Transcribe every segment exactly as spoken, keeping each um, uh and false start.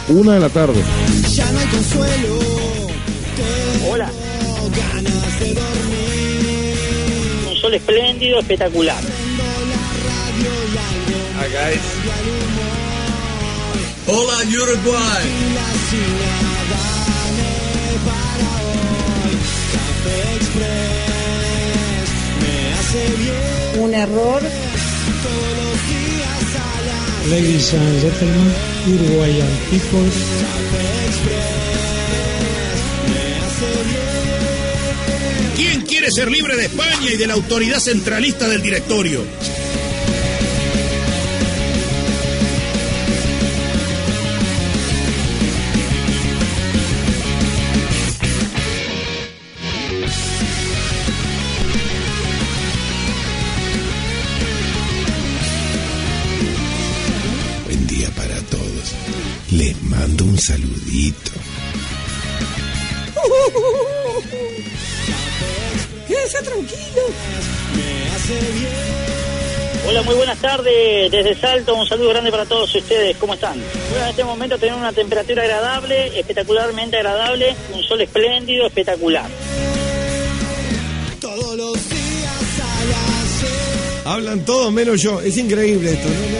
una de la tarde. Ya no hay consuelo. Hola. Un sol espléndido, espectacular. Hi guys. Hola Uruguay. Un error. Ladies and gentlemen, Uruguayan people. ¿Quién quiere ser libre de España y de la autoridad centralista del directorio? Buen día para todos. Les mando un saludito. Quédese tranquilo. Hola, muy buenas tardes desde Salto, un saludo grande para todos ustedes, ¿cómo están? Bueno, en este momento tenemos una temperatura agradable, espectacularmente agradable, un sol espléndido, espectacular. Todos los días a las seis. Hablan todos menos yo, es increíble esto. No, no,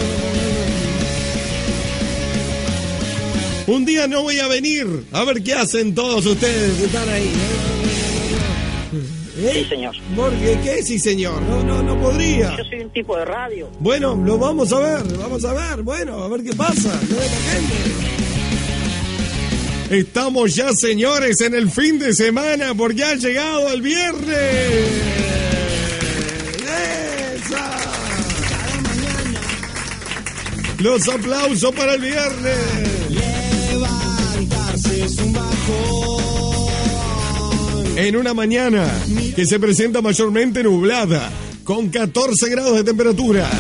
no, no. Un día no voy a venir a ver qué hacen todos ustedes que están ahí. ¿Eh? Sí, señor. Porque, ¿qué? Sí, señor. No, no, no podría. Yo soy un tipo de radio. Bueno, lo vamos a ver, vamos a ver. Bueno, a ver qué pasa. No deja gente. Estamos ya, señores, en el fin de semana porque ha llegado el viernes. ¡Esa! Los aplausos para el viernes. Levantarse es un bajón. En una mañana que se presenta mayormente nublada, con catorce grados de temperatura.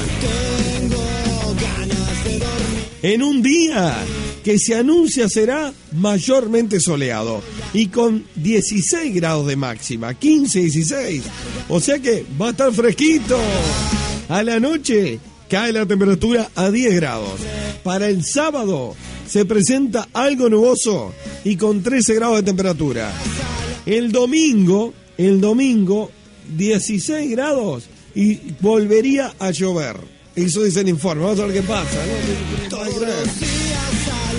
En un día que se anuncia será mayormente soleado y con dieciséis grados de máxima, quince, dieciséis. O sea que va a estar fresquito. A la noche cae la temperatura a diez grados. Para el sábado se presenta algo nuboso y con trece grados de temperatura. El domingo, el domingo, dieciséis grados y volvería a llover. Eso dice el informe. Vamos a ver qué pasa, ¿no? Todos los días a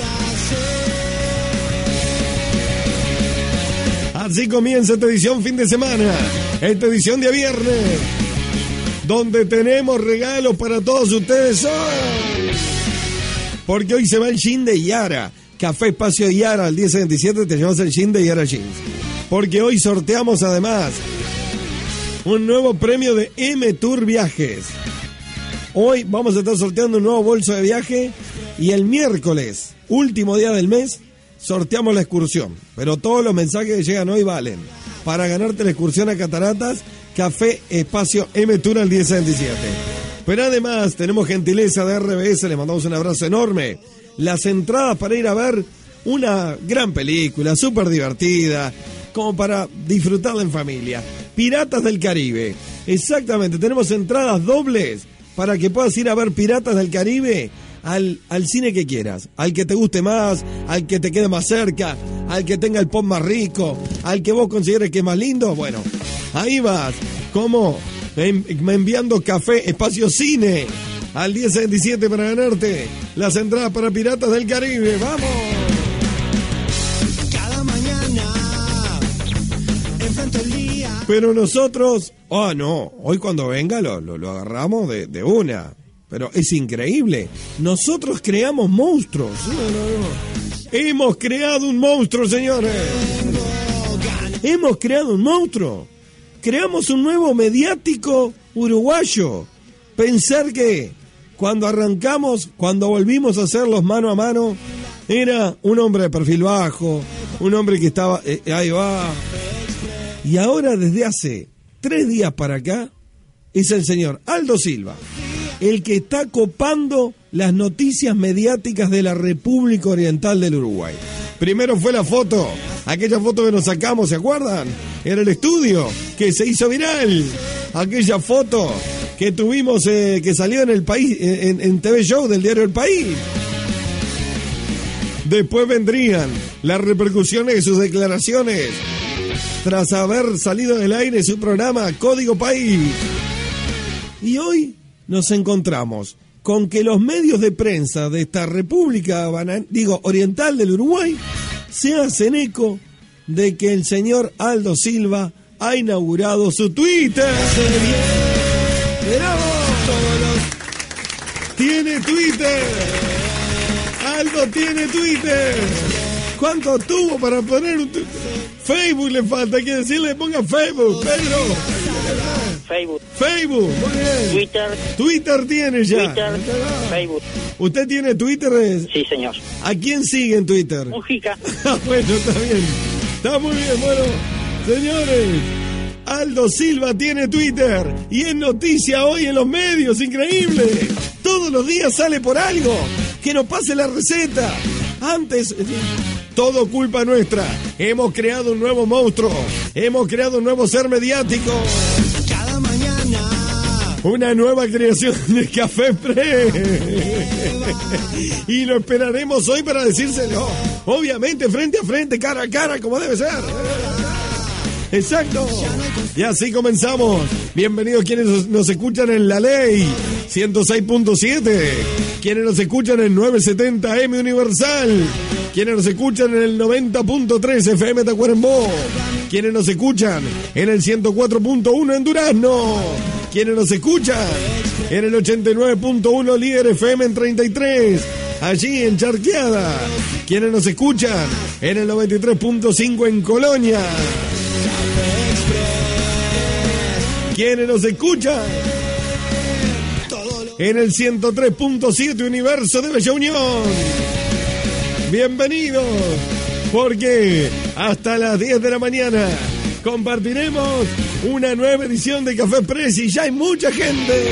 las seis. Así comienza esta edición fin de semana, esta edición de viernes, donde tenemos regalos para todos ustedes hoy. Porque hoy se va el jean de Yara. Café Espacio Yara al diez setenta y siete, te llevas el jean de Yara Jeans. Porque hoy sorteamos además un nuevo premio de M-Tour Viajes. Hoy vamos a estar sorteando un nuevo bolso de viaje y el miércoles, último día del mes, sorteamos la excursión. Pero todos los mensajes que llegan hoy valen para ganarte la excursión a Cataratas, Café Espacio M-Tour al diez setenta y siete. Pero además tenemos gentileza de R B S, les mandamos un abrazo enorme. Las entradas para ir a ver una gran película, súper divertida, como para disfrutarla en familia. Piratas del Caribe. Exactamente, tenemos entradas dobles para que puedas ir a ver Piratas del Caribe al, al cine que quieras. Al que te guste más, al que te quede más cerca, al que tenga el pop más rico, al que vos consideres que es más lindo. Bueno, ahí vas. ¿Cómo? Me enviando Café Espacio Cine al diez setenta y siete para ganarte las entradas para Piratas del Caribe. ¡Vamos! Cada mañana enfrento el día. Pero nosotros, oh no, hoy cuando venga lo, lo, lo agarramos de, de una. Pero es increíble. Nosotros creamos monstruos. No, no, no. Hemos creado un monstruo, señores. Hemos creado un monstruo. Creamos un nuevo mediático uruguayo. Pensar que cuando arrancamos, cuando volvimos a hacerlos mano a mano, era un hombre de perfil bajo, un hombre que estaba, eh, ahí va. Y ahora desde hace tres días para acá, es el señor Aldo Silva, el que está copando las noticias mediáticas de la República Oriental del Uruguay. Primero fue la foto, aquella foto que nos sacamos, ¿se acuerdan? Era el estudio que se hizo viral. Aquella foto que tuvimos, eh, que salió en el país, en, en T V Show del diario El País. Después vendrían las repercusiones de sus declaraciones tras haber salido del aire su programa Código País. Y hoy nos encontramos con que los medios de prensa de esta República, digo, Oriental del Uruguay, se hacen eco de que el señor Aldo Silva ha inaugurado su Twitter. ¡Mirá vos! ¡Tiene Twitter! ¡Aldo tiene Twitter! ¿Cuánto tuvo para poner un Twitter? Facebook le falta, hay que decirle, ponga Facebook, Pedro. Facebook. Facebook, muy bien. Twitter. Twitter tiene ya. Twitter, Facebook. ¿Usted tiene Twitter? Sí, señor. ¿A quién sigue en Twitter? Mujica. Bueno, está bien. Está muy bien, bueno. Señores, Aldo Silva tiene Twitter y es noticia hoy en los medios, increíble. Todos los días sale por algo. Que nos pase la receta. Antes, todo culpa nuestra. Hemos creado un nuevo monstruo. Hemos creado un nuevo ser mediático. Cada mañana. Una nueva creación de Café Pre. Y lo esperaremos hoy para decírselo. Obviamente, frente a frente, cara a cara, como debe ser. Exacto. Y así comenzamos. Bienvenidos quienes nos escuchan en La Ley ciento seis punto siete. Quienes nos escuchan en novecientos setenta M Universal. Quienes nos escuchan en el noventa punto tres F M Tacuarembó. Quienes nos escuchan en el ciento cuatro punto uno en Durazno. Quienes nos escuchan en el ochenta y nueve punto uno Líder F M en treinta y tres. Allí en Charqueada. Quienes nos escuchan en el noventa y tres punto cinco en Colonia. Quienes nos escuchan en el ciento tres punto siete Universo de Bella Unión. Bienvenidos, porque hasta las diez de la mañana compartiremos una nueva edición de Café Press y ya hay mucha gente.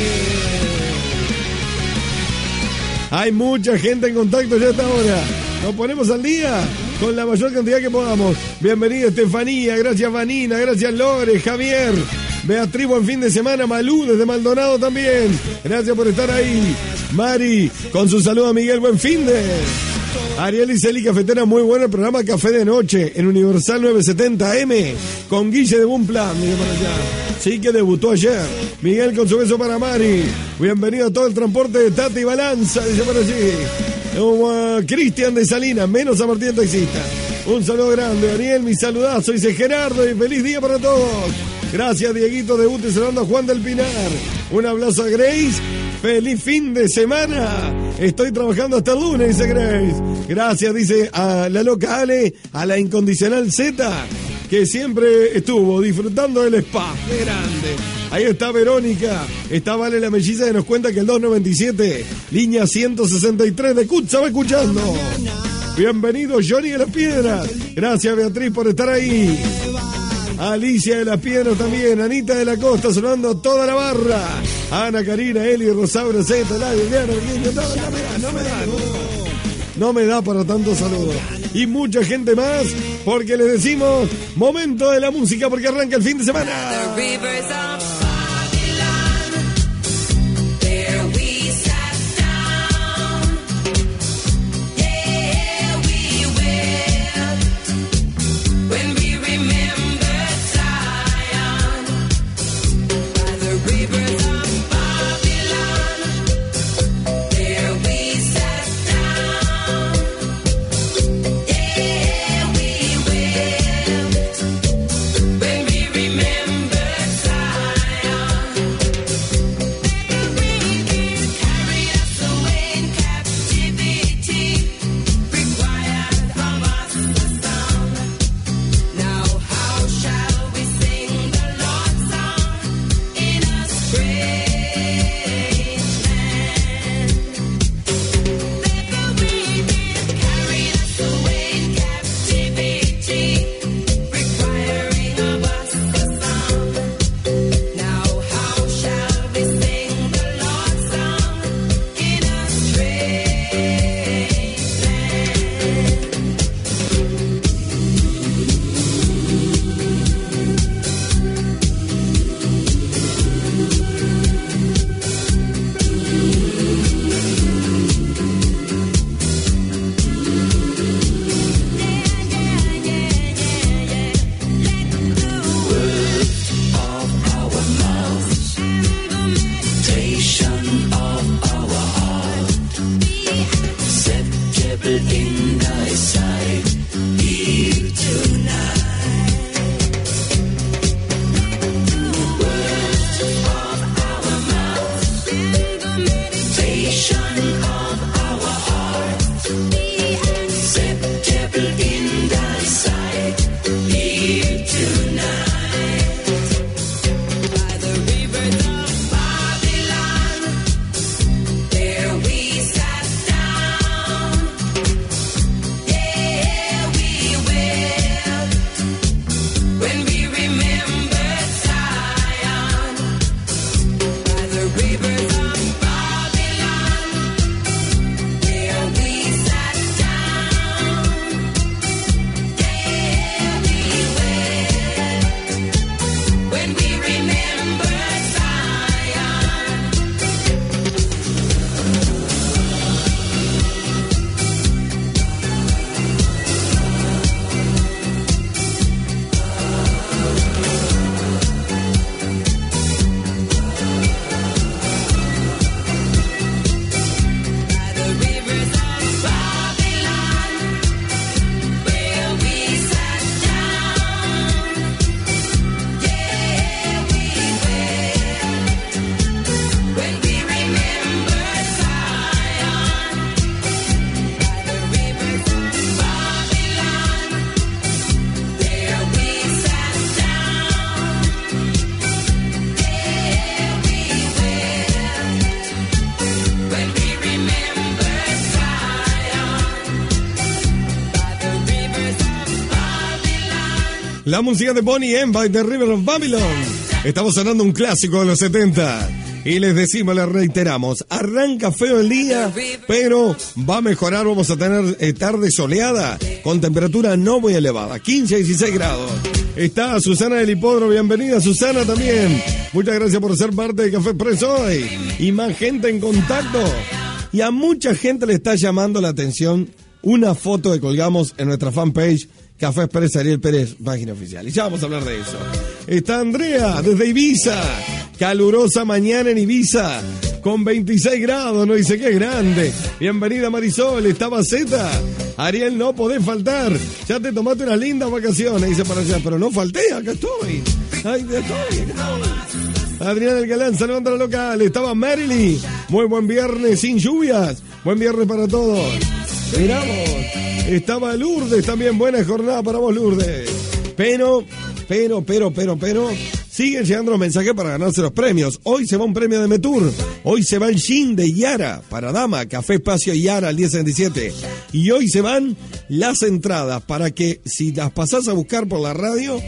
Hay mucha gente en contacto ya a esta hora. Nos ponemos al día con la mayor cantidad que podamos. Bienvenida Estefanía, gracias Vanina, gracias Lore, Javier, Beatriz, buen fin de semana, Malú desde Maldonado también. Gracias por estar ahí. Mari, con su saludo a Miguel, buen fin de... Ariel y Celi Cafetera, muy bueno el programa Café de Noche en Universal novecientos setenta M con Guille de Bumplan, mire para allá. Sí que debutó ayer. Miguel con su beso para Mari. Bienvenido a todo el transporte de Tati Balanza, dice por allí. Uh, Cristian de Salinas, menos a Martín Taxista. Un saludo grande, Ariel, mi saludazo, dice Gerardo y feliz día para todos. Gracias Dieguito de Ute, saludando a Juan del Pinar. Un abrazo a Grace. ¡Feliz fin de semana! Estoy trabajando hasta el lunes, dice Grace. Gracias, dice a la loca Ale, a la incondicional Z, que siempre estuvo disfrutando del spa. ¡Qué grande! Ahí está Verónica. Está Vale la melliza que nos cuenta que el dos noventa y siete, línea ciento sesenta y tres de Cutsa va escuchando. Bienvenido, Johnny de las Piedras. Gracias, Beatriz, por estar ahí. Alicia de las Piedras también, Anita de la Costa, sonando toda la barra. Ana, Karina, Eli, Rosaura, Zeta, Ladio, Diana, Virginia, no, no me da, no me da, no. No me da para tantos saludos. Y mucha gente más, porque les decimos, momento de la música, porque arranca el fin de semana. La música de Bonnie M by The River of Babylon. Estamos sonando un clásico de los setenta. Y les decimos, les reiteramos, arranca feo el día, pero va a mejorar. Vamos a tener eh, tarde soleada con temperatura no muy elevada, quince a dieciséis grados. Está Susana del Hipódromo, bienvenida Susana también. Muchas gracias por ser parte de Café Express hoy. Y más gente en contacto. Y a mucha gente le está llamando la atención una foto que colgamos en nuestra fanpage Café Express Ariel Pérez, página oficial. Y ya vamos a hablar de eso. Está Andrea desde Ibiza. Calurosa mañana en Ibiza, con veintiséis grados, no dice que grande. Bienvenida Marisol, está Baceta. Ariel, no podés faltar. Ya te tomaste unas lindas vacaciones, dice para allá, pero no falté, acá estoy. Ay, de estoy, estoy. Adrián El Galán, saludando a la local. Estaba Marilyn. Muy buen viernes sin lluvias. Buen viernes para todos. Miramos. Estaba Lourdes también, buena jornada para vos, Lourdes. Pero, pero, pero, pero, pero, siguen llegando los mensajes para ganarse los premios. Hoy se va un premio de Metur. Hoy se va el Gin de Yara para Dama, Café Espacio Yara al diez veintisiete. Y hoy se van las entradas para que, si las pasás a buscar por la radio,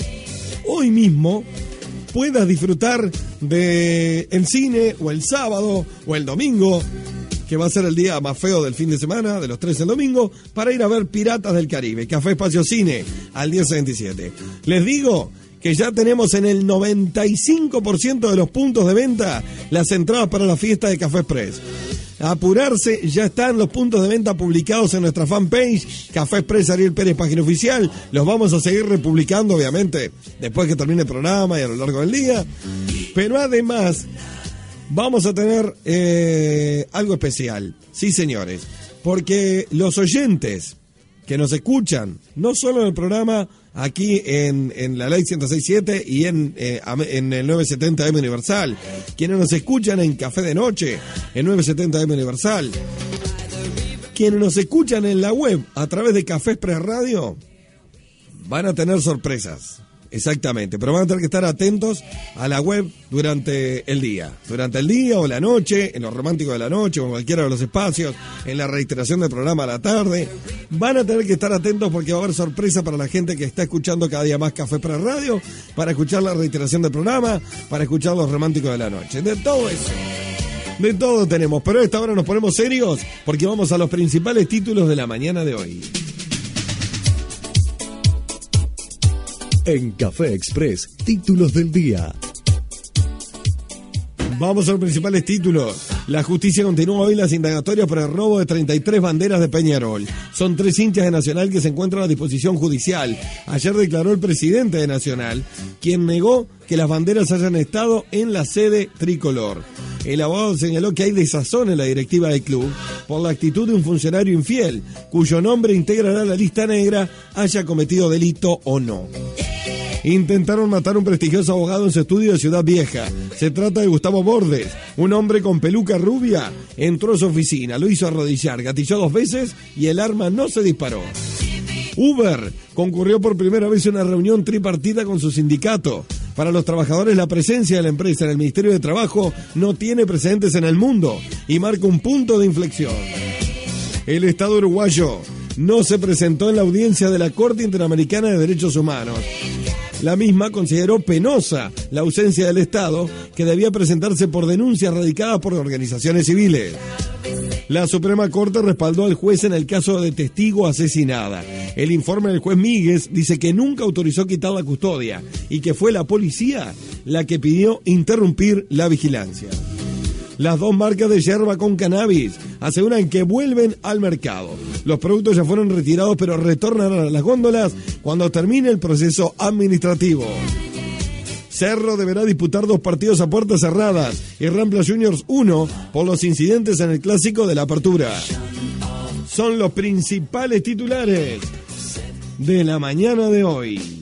hoy mismo puedas disfrutar de el cine o el sábado o el domingo, que va a ser el día más feo del fin de semana, de los tres el domingo, para ir a ver Piratas del Caribe, Café Espacio Cine, al diez veintisiete. Les digo que ya tenemos en el noventa y cinco por ciento de los puntos de venta las entradas para la fiesta de Café Express. A apurarse, ya están los puntos de venta publicados en nuestra fanpage, Café Express Ariel Pérez, página oficial. Los vamos a seguir republicando, obviamente, después que termine el programa y a lo largo del día. Pero además, vamos a tener eh, algo especial. Sí, señores, porque los oyentes que nos escuchan, no solo en el programa aquí en, en la Ley ciento seis punto siete y en, eh, en el novecientos setenta A M Universal, quienes nos escuchan en Café de Noche, en novecientos setenta A M Universal, quienes nos escuchan en la web a través de Café Express Radio, van a tener sorpresas. Exactamente, pero van a tener que estar atentos a la web durante el día. Durante el día o la noche, en lo romántico de la noche o en cualquiera de los espacios, en la reiteración del programa a la tarde. Van a tener que estar atentos porque va a haber sorpresa para la gente que está escuchando cada día más Café para Radio, para escuchar la reiteración del programa, para escuchar los románticos de la noche. De todo eso. De todo tenemos, pero a esta hora nos ponemos serios porque vamos a los principales títulos de la mañana de hoy. En Café Express, títulos del día. Vamos a los principales títulos. La justicia continúa hoy las indagatorias por el robo de treinta y tres banderas de Peñarol. Son tres hinchas de Nacional que se encuentran a disposición judicial. Ayer declaró el presidente de Nacional, quien negó que las banderas hayan estado en la sede tricolor. El abogado señaló que hay desazón en la directiva del club por la actitud de un funcionario infiel, cuyo nombre integrará la lista negra, haya cometido delito o no. Intentaron matar a un prestigioso abogado en su estudio de Ciudad Vieja. Se trata de Gustavo Bordes, un hombre con peluca rubia. Entró a su oficina, lo hizo arrodillar, gatilló dos veces y el arma no se disparó. Uber concurrió por primera vez a una reunión tripartita con su sindicato. Para los trabajadores, la presencia de la empresa en el Ministerio de Trabajo no tiene precedentes en el mundo y marca un punto de inflexión. El Estado uruguayo no se presentó en la audiencia de la Corte Interamericana de Derechos Humanos. La misma consideró penosa la ausencia del Estado, que debía presentarse por denuncias radicadas por organizaciones civiles. La Suprema Corte respaldó al juez en el caso de testigo asesinada. El informe del juez Míguez dice que nunca autorizó quitar la custodia y que fue la policía la que pidió interrumpir la vigilancia. Las dos marcas de yerba con cannabis aseguran que vuelven al mercado. Los productos ya fueron retirados, pero retornarán a las góndolas cuando termine el proceso administrativo. Cerro deberá disputar dos partidos a puertas cerradas y Rampla Juniors uno por los incidentes en el clásico de la apertura. Son los principales titulares de la mañana de hoy.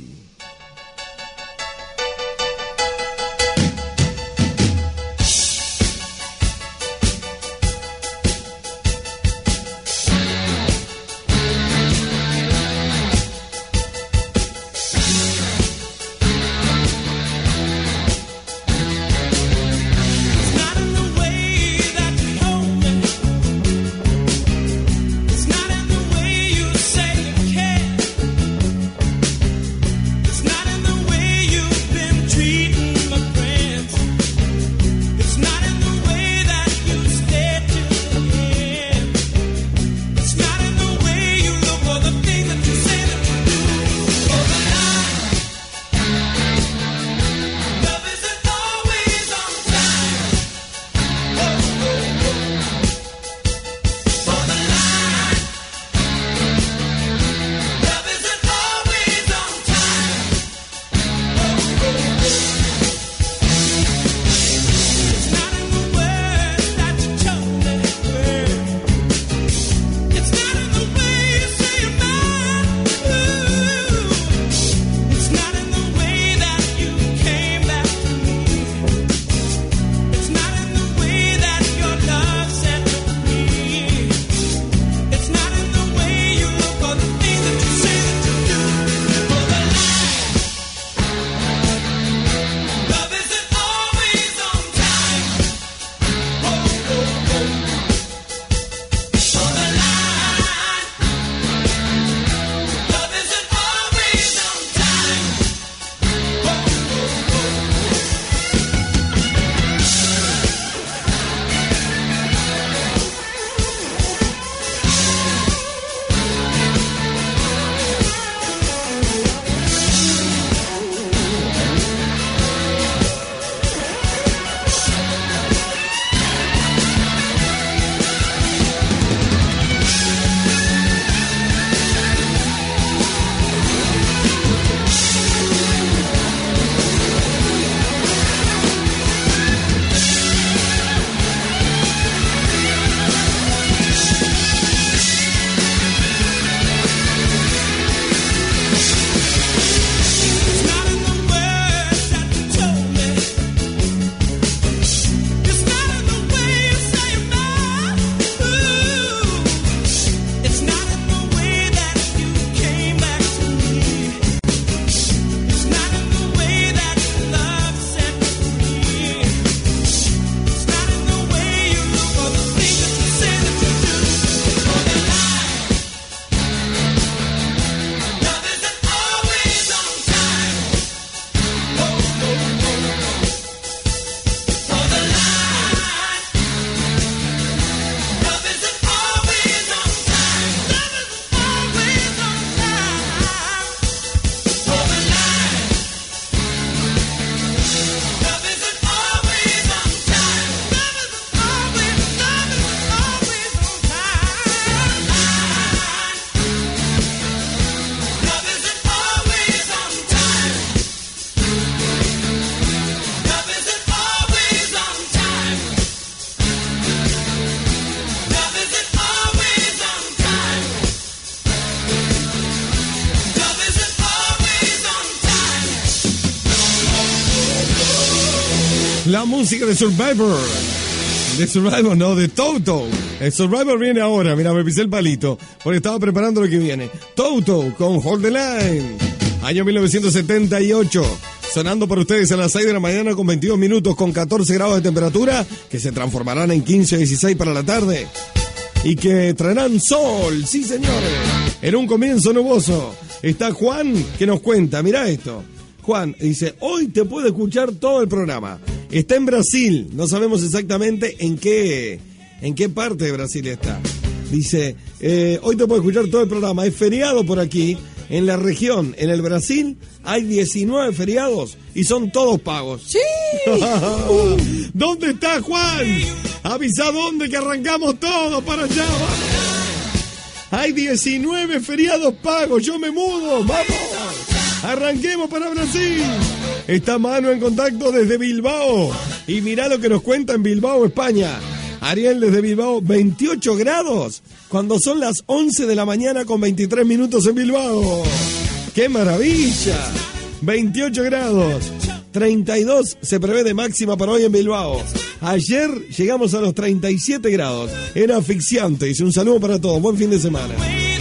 la música de Survivor. De Survivor, no, de Toto. El Survivor viene ahora, mira, me pisé el palito, porque estaba preparando lo que viene. Toto con Hold the Line. Año mil novecientos setenta y ocho. Sonando por ustedes a las seis de la mañana con veintidós minutos, con catorce grados de temperatura, que se transformarán en quince o dieciséis para la tarde. Y que traerán sol, sí señores. En un comienzo nuboso. Está Juan que nos cuenta, mira esto. Juan dice, hoy te puedo escuchar todo el programa. Está en Brasil, no sabemos exactamente en qué, en qué parte de Brasil está. Dice, eh, hoy te puedo escuchar todo el programa. Es feriado por aquí, en la región, en el Brasil, hay diecinueve feriados y son todos pagos. ¡Sí! ¿Dónde está Juan? Avisa dónde que arrancamos todos para allá. Vamos. Hay diecinueve feriados pagos, yo me mudo, vamos. Arranquemos para Brasil. Está Manu en contacto desde Bilbao. Y mirá lo que nos cuenta en Bilbao, España. Ariel desde Bilbao, veintiocho grados. Cuando son las once de la mañana con veintitrés minutos en Bilbao. ¡Qué maravilla! veintiocho grados. treinta y dos se prevé de máxima para hoy en Bilbao. Ayer llegamos a los treinta y siete grados. Era asfixiante. Dice un saludo para todos. Buen fin de semana.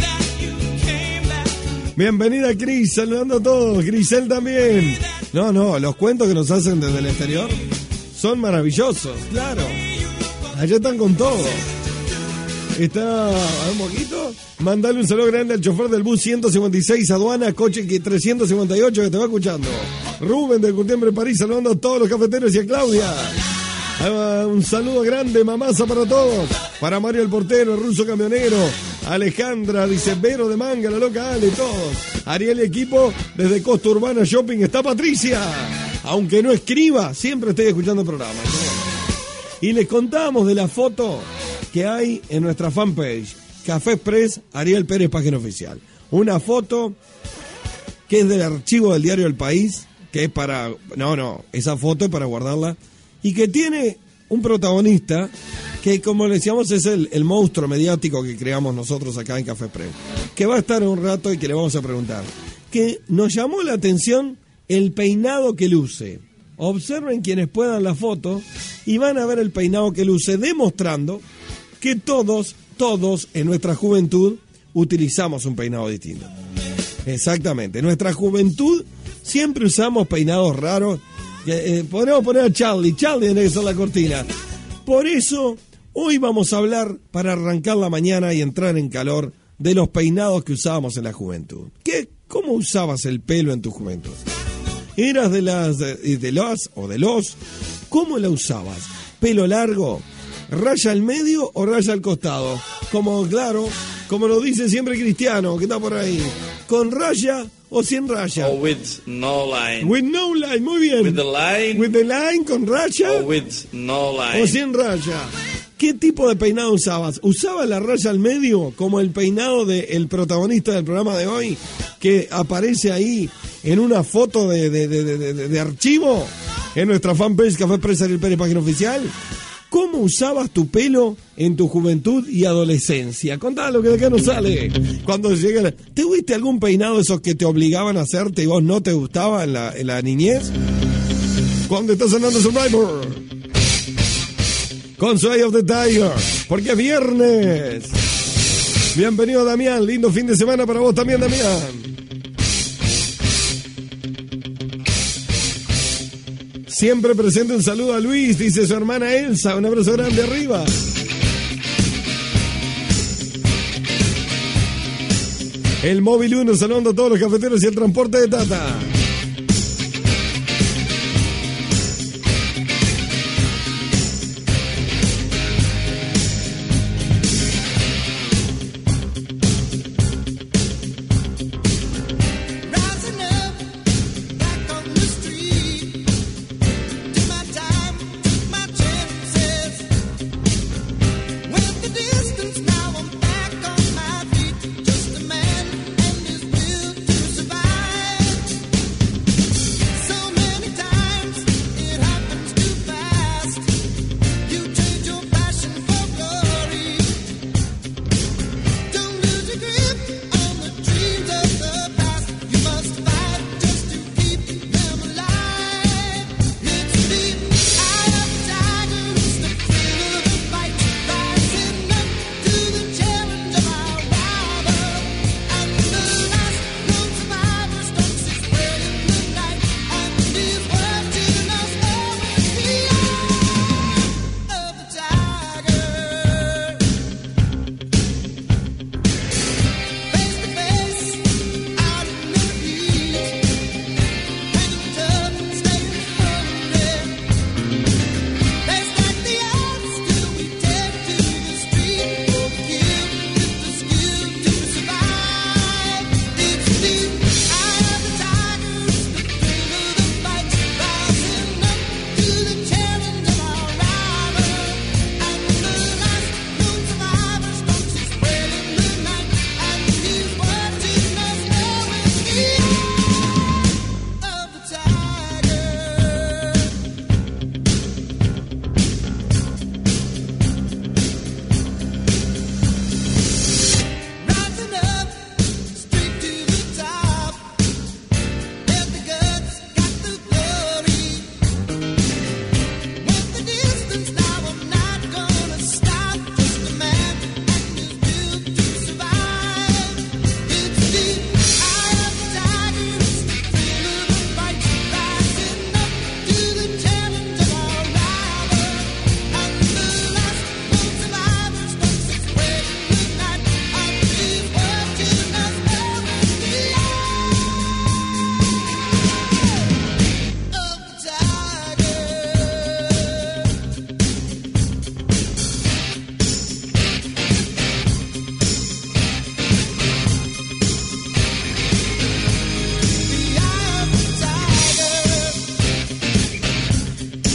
Bienvenida Cris, saludando a todos. Grisel también. No, no, los cuentos que nos hacen desde el exterior son maravillosos, claro. Allá están con todo. Está, un poquito. Mandale un saludo grande al chofer del bus ciento cincuenta y seis, aduana, coche trescientos cincuenta y ocho que te va escuchando. Rubén del Curtiembre París, saludando a todos los cafeteros y a Claudia. Uh, un saludo grande, mamaza para todos. Para Mario el portero, el ruso camionero. Alejandra, dice Vero de Manga, la loca Ale, todos. Ariel y equipo, desde Costa Urbana Shopping está Patricia. Aunque no escriba, siempre estoy escuchando el programa. Y les contamos de la foto que hay en nuestra fanpage, Café Express, Ariel Pérez, página oficial. Una foto que es del archivo del diario El País, que es para... No, no, esa foto es para guardarla. Y que tiene un protagonista que, como le decíamos, es el, el monstruo mediático que creamos nosotros acá en Café Express, que va a estar un rato y que le vamos a preguntar. Que nos llamó la atención el peinado que luce. Observen quienes puedan la foto y van a ver el peinado que luce, demostrando que todos, todos en nuestra juventud utilizamos un peinado distinto. Exactamente, en nuestra juventud siempre usamos peinados raros. Eh, podemos poner a Charlie, Charlie tiene que ser la cortina. Por eso, hoy vamos a hablar, para arrancar la mañana y entrar en calor, de los peinados que usábamos en la juventud. ¿Qué, ¿Cómo usabas el pelo en tu juventud? ¿Eras de las, de, de las o de los? ¿Cómo la usabas? ¿Pelo largo? ¿Raya al medio o raya al costado? Como, claro, como lo dice siempre Cristiano, que está por ahí. ¿Con raya o sin raya? O with no line. With no line, muy bien. With the line. With the line, con raya. O with no line. O sin raya. ¿Qué tipo de peinado usabas? ¿Usabas la raya al medio como el peinado del protagonista del programa de hoy, que aparece ahí en una foto de, de, de, de, de, de archivo en nuestra fanpage Café Express Ariel Pérez, página oficial? ¿Cómo usabas tu pelo en tu juventud y adolescencia? Contá lo que de acá no sale. Cuando llega la... ¿Te tuviste algún peinado de esos que te obligaban a hacerte y vos no te gustaba en la, en la niñez? Cuando está sonando Survivor con Sway of the Tiger, porque es viernes. Bienvenido Damián, lindo fin de semana para vos también, Damián. Siempre presente, un saludo a Luis, dice su hermana Elsa, un abrazo grande arriba. El Móvil uno, saludando a todos los cafeteros y el transporte de Tata.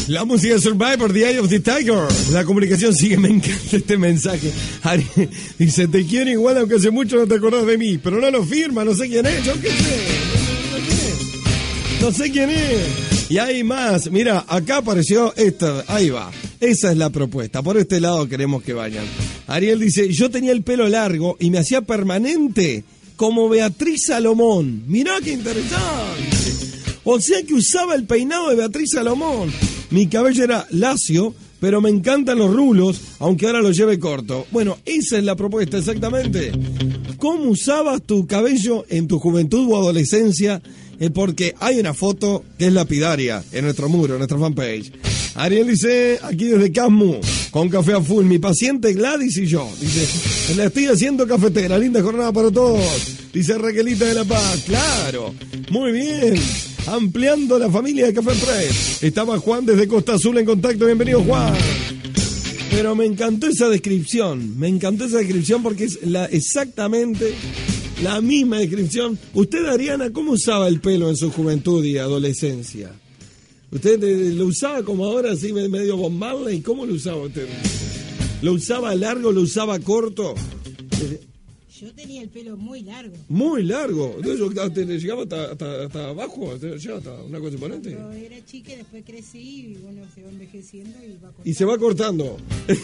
La música Survivor, The Eye of the Tiger. La comunicación sigue, me encanta este mensaje. Ari dice, te quiero igual aunque hace mucho no te acordás de mí. Pero no lo firma, no sé quién es, yo qué sé. No sé quién es. Y hay más. Mira, acá apareció esta. Ahí va. Esa es la propuesta. Por este lado queremos que vayan. Ariel dice, yo tenía el pelo largo y me hacía permanente como Beatriz Salomón. Mirá qué interesante. O sea que usaba el peinado de Beatriz Salomón. Mi cabello era lacio, pero me encantan los rulos, aunque ahora lo lleve corto. Bueno, esa es la propuesta exactamente. ¿Cómo usabas tu cabello en tu juventud o adolescencia? Eh, porque hay una foto que es lapidaria en nuestro muro, en nuestra fanpage. Ariel dice, aquí desde Casmu, con café a full, mi paciente Gladys y yo. Dice, la estoy haciendo cafetera, linda jornada para todos. Dice Raquelita de La Paz, claro, muy bien. Ampliando la familia de Café Express. Estaba Juan desde Costa Azul en contacto, bienvenido Juan. Pero me encantó esa descripción, me encantó esa descripción porque es la, exactamente la misma descripción. Usted, Ariana, ¿cómo usaba el pelo en su juventud y adolescencia? ¿Usted lo usaba como ahora, así medio Bob Marley? ¿Cómo lo usaba usted? ¿Lo usaba largo, lo usaba corto? Yo tenía el pelo muy largo. Muy largo. Entonces yo te llegaba hasta, hasta, hasta abajo, llegaba hasta una cosa imponente. Yo era chica y después crecí y bueno, se va envejeciendo y va cortando. Y se va cortando.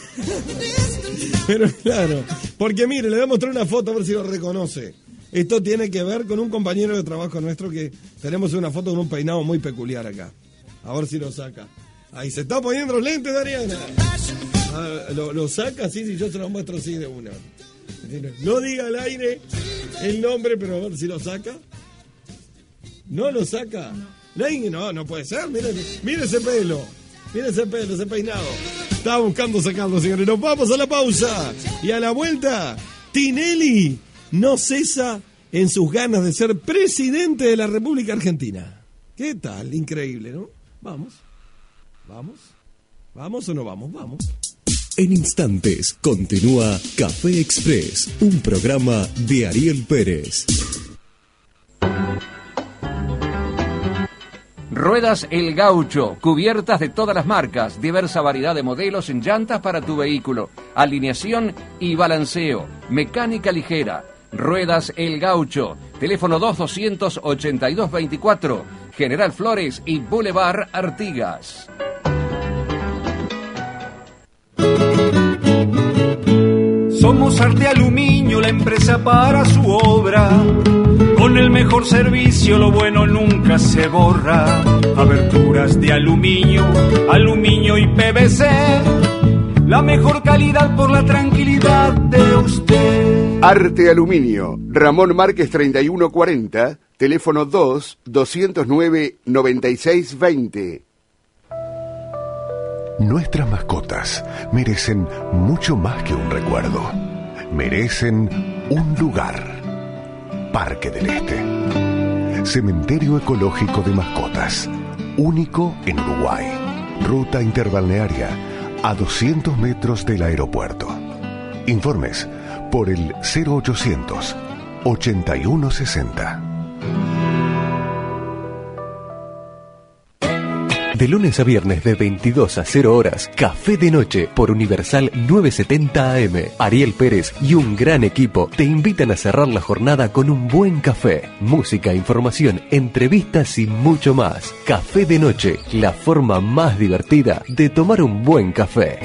Pero claro, porque mire, le voy a mostrar una foto a ver si lo reconoce. Esto tiene que ver con un compañero de trabajo nuestro que tenemos una foto con un peinado muy peculiar acá. A ver si lo saca. Ahí se está poniendo los lentes de Ariana. Ah, lo, lo saca, sí, sí, yo se lo muestro así de una. No diga al aire el nombre, pero a ver si lo saca. ¿No lo saca? No, no, no puede ser. Mire, mire ese pelo. Mire ese pelo, ese peinado. Estaba buscando sacarlo, señores. Nos vamos a la pausa. Y a la vuelta, Tinelli no cesa en sus ganas de ser presidente de la República Argentina. ¿Qué tal? Increíble, ¿no? Vamos. ¿Vamos? ¿Vamos o no vamos? Vamos. En instantes continúa Café Express, un programa de Ariel Pérez. Ruedas El Gaucho, cubiertas de todas las marcas, diversa variedad de modelos en llantas para tu vehículo, alineación y balanceo, mecánica ligera. Ruedas El Gaucho, teléfono dos doscientos ochenta y dos veinticuatro, General Flores y Boulevard Artigas. Somos Arte Aluminio, la empresa para su obra. Con el mejor servicio, lo bueno nunca se borra. Aberturas de aluminio, aluminio y P V C. La mejor calidad por la tranquilidad de usted. Arte Aluminio, Ramón Márquez treinta y uno cuarenta, teléfono dos, doscientos nueve, noventa y seis veinte. Nuestras mascotas merecen mucho más que un recuerdo. Merecen un lugar. Parque del Este. Cementerio ecológico de mascotas. Único en Uruguay. Ruta interbalnearia a doscientos metros del aeropuerto. Informes por el cero ochocientos, ochenta y uno sesenta. De lunes a viernes de veintidós a cero horas, Café de Noche por Universal novecientos setenta A M. Ariel Pérez y un gran equipo te invitan a cerrar la jornada con un buen café. Música, información, entrevistas y mucho más. Café de Noche, la forma más divertida de tomar un buen café.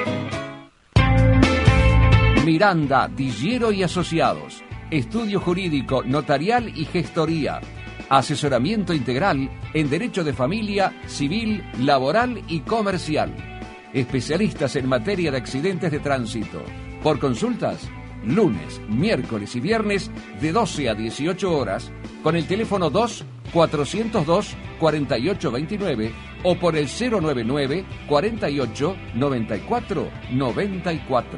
Miranda, Dillero y Asociados. Estudio jurídico, notarial y gestoría. Asesoramiento integral en derecho de familia, civil, laboral y comercial. Especialistas en materia de accidentes de tránsito. Por consultas, lunes, miércoles y viernes de doce a dieciocho horas con el teléfono dos, cuatrocientos dos, cuarenta y ocho veintinueve o por el cero noventa y nueve, cuarenta y ocho, noventa y cuatro noventa y cuatro.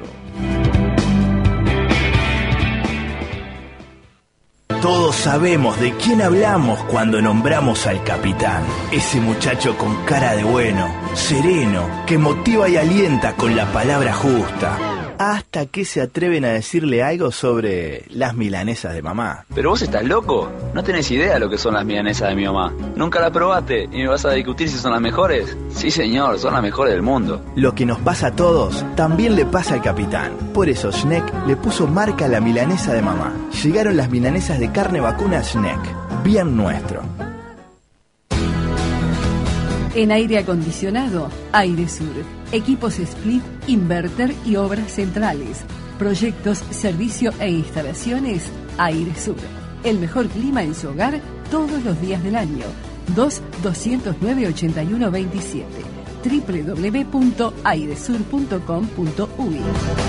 Todos sabemos de quién hablamos cuando nombramos al capitán. Ese muchacho con cara de bueno, sereno, que motiva y alienta con la palabra justa. hasta que se atreven a decirle algo sobre las milanesas de mamá. ¿Pero vos estás loco? No tenés idea lo que son las milanesas de mi mamá. ¿Nunca las probaste y me vas a discutir si son las mejores? Sí, señor, son las mejores del mundo. Lo que nos pasa a todos, también le pasa al capitán. Por eso Schneck le puso marca a la milanesa de mamá. Llegaron las milanesas de carne vacuna Schneck. Bien nuestro. En aire acondicionado, Airesur. Equipos split, inverter y obras centrales. Proyectos, servicio e instalaciones, Airesur. El mejor clima en su hogar todos los días del año. dos doscientos nueve ochenta y uno veintisiete. doble u doble u doble u punto airesur punto com punto u y.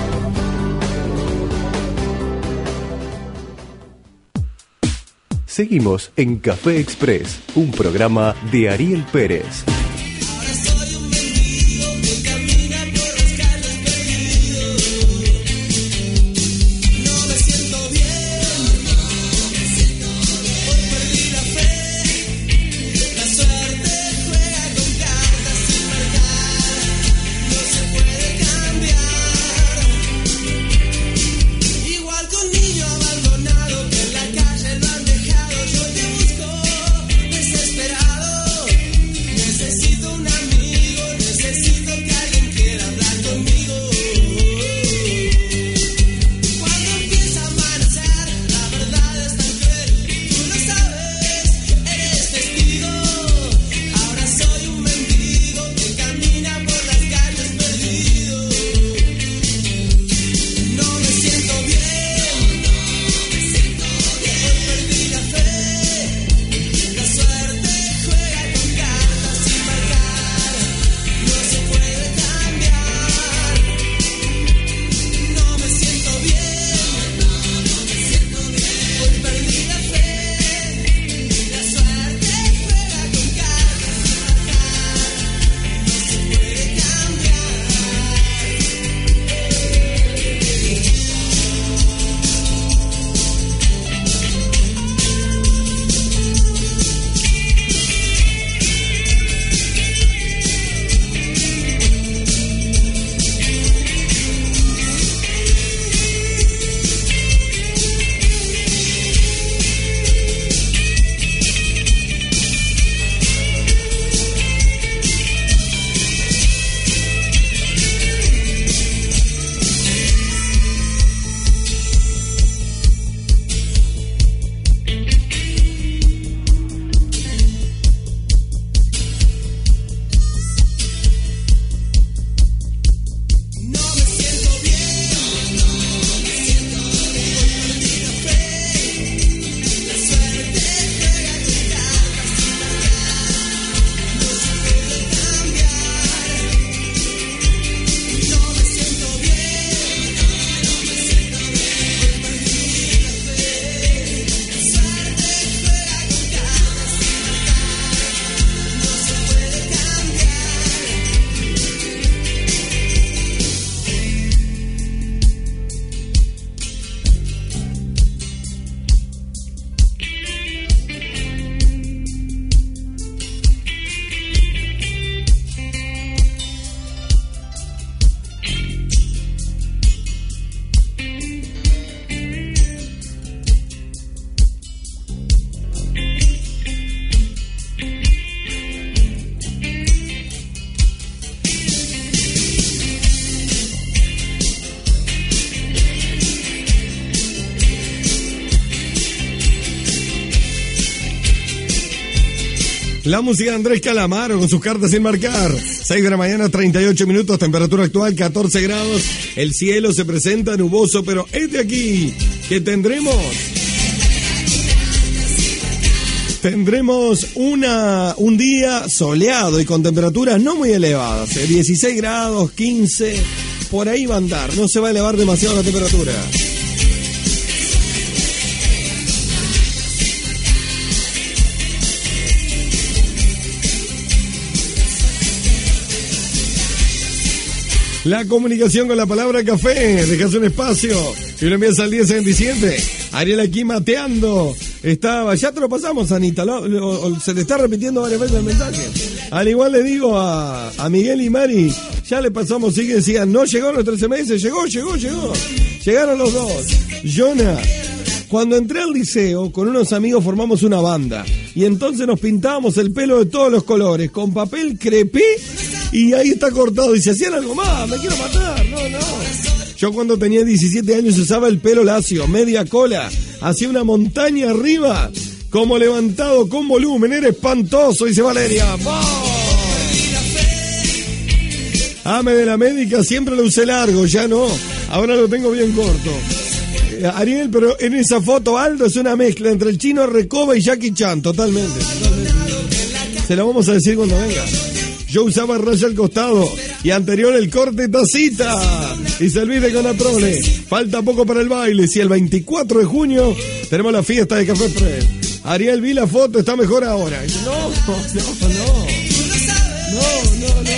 Seguimos en Café Express, un programa de Ariel Pérez. La música de Andrés Calamaro con sus cartas sin marcar. seis de la mañana, treinta y ocho minutos, temperatura actual catorce grados. El cielo se presenta nuboso, pero es de aquí que tendremos... Tendremos una, un día soleado y con temperaturas no muy elevadas. ¿eh? dieciséis grados, quince, por ahí va a andar. No se va a elevar demasiado la temperatura. La comunicación con la palabra café, dejas un espacio y lo envías al diez veintisiete. Ariel aquí mateando. Estaba, ya te lo pasamos, Anita, lo, lo, se te está repitiendo varias veces el mensaje. Al igual le digo a, a Miguel y Mari, Ya le pasamos, sí que decían, no llegó a los trece meses, llegó, llegó, llegó. Llegaron los dos. Jonah, cuando entré al liceo, con unos amigos formamos una banda. Y entonces nos pintábamos el pelo de todos los colores, con papel crepé, y ahí está cortado. Y se hacían algo más, me quiero matar, no, no. Yo cuando tenía diecisiete años usaba el pelo lacio, media cola, hacía una montaña arriba, como levantado con volumen, era espantoso, dice Valeria. ¡Oh! Ame de la médica, siempre lo usé largo, ya no, ahora lo tengo bien corto. Eh, Ariel, pero en esa foto Aldo es una mezcla entre el chino Recoba y Jackie Chan, totalmente, totalmente. Se lo vamos a decir cuando venga. Yo usaba raya al costado y anterior el corte tacita. Y se olvide con Atrole. Falta poco para el baile. Si el veinticuatro de junio tenemos la fiesta de Café Express. Ariel, vi la foto, está mejor ahora. No, no, no. No, no, no, no.